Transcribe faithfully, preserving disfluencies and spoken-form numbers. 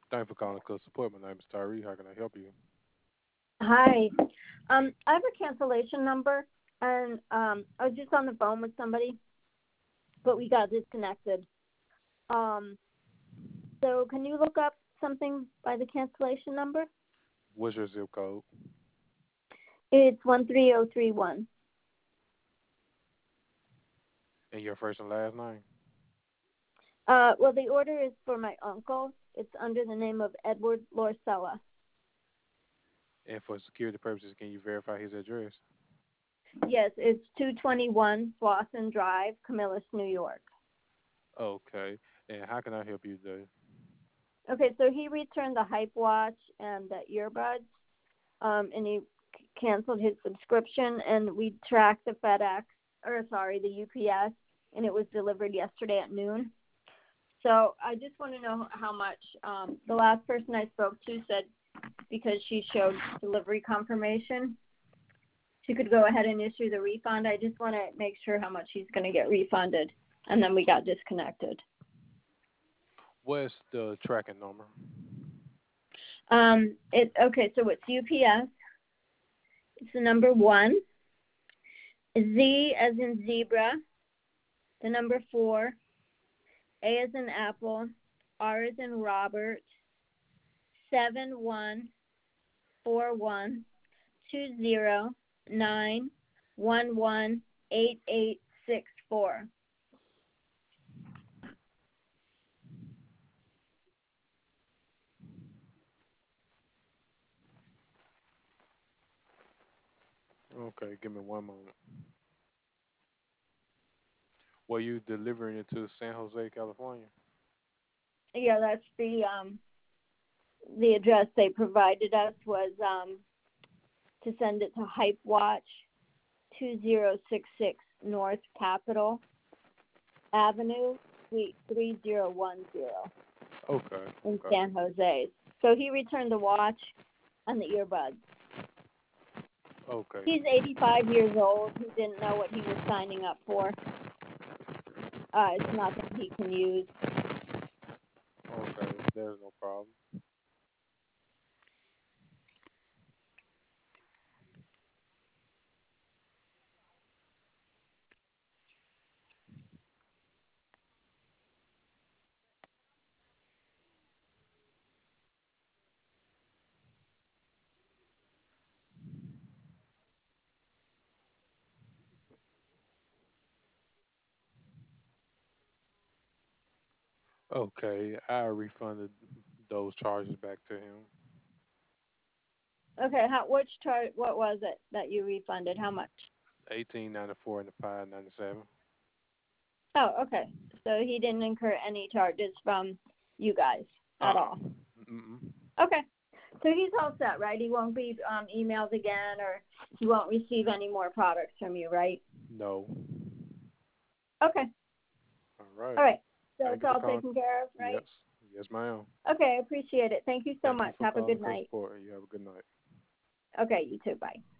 Thank you for calling Cook Support. My name is Tyree. How can I help you? Hi. Um, I have a cancellation number, and um, I was just on the phone with somebody, but we got disconnected. Um, so can you look up something by the cancellation number? What's your zip code It's one three zero three one. and your first and last name? Uh, well, the order is for my uncle. It's under the name of Edward Lorcella. And for security purposes, can you verify his address? Yes, it's two twenty-one Slauson Drive, Camillus, New York. Okay. And how can I help you today? Okay, so he returned the Hype Watch and the earbuds, um, and he c- canceled his subscription. And we tracked the FedEx, or sorry, the U P S, and it was delivered yesterday at noon. So I just want to know how much. Um, the last person I spoke to said because she showed delivery confirmation, she could go ahead and issue the refund. I just want to make sure how much he's going to get refunded, and then we got disconnected. What's the tracking number? Um, it okay, so it's U P S. It's the number one, Z as in zebra, the number four, A as in apple, R as in Robert, seven one four one two zero nine one one eight eight six four. Okay, give me one moment. Were you delivering it to San Jose, California? Yeah, that's the um the address they provided us was um to send it to Hype Watch two zero six six North Capitol Avenue, Suite three zero one zero Okay, in okay, San Jose. So he returned the watch and the earbuds. okay, He's eighty-five years old. He didn't know what he was signing up for. Uh, it's nothing he can use. okay. There's no problem. Okay, I refunded those charges back to him. Okay, how which chart? What was it that you refunded? How much? Eighteen ninety four and the five ninety seven. Oh, okay. So he didn't incur any charges from you guys Uh at uh. all. Mm-mm. Okay. So he's all set, right? He won't be um, emailed again, or he won't receive any more products from you, right? No. Okay. All right. All right. So Thank it's you for all calling. taken care of, Yes. right? Yes, ma'am. Okay, I appreciate it. Thank you so Thank you much. for Have a calling good Cook night. Support. You have a good night. Okay, you too. Bye.